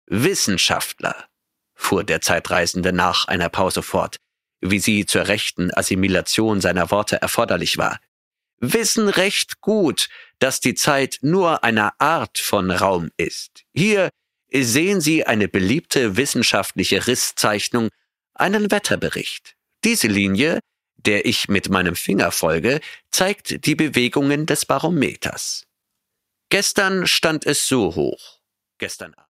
Wissenschaftler, fuhr der Zeitreisende nach einer Pause fort, wie sie zur rechten Assimilation seiner Worte erforderlich war, wissen recht gut, dass die Zeit nur eine Art von Raum ist. Hier sehen Sie eine beliebte wissenschaftliche Risszeichnung, einen Wetterbericht. Diese Linie, der ich mit meinem Finger folge, zeigt die Bewegungen des Barometers. Gestern stand es so hoch. Gestern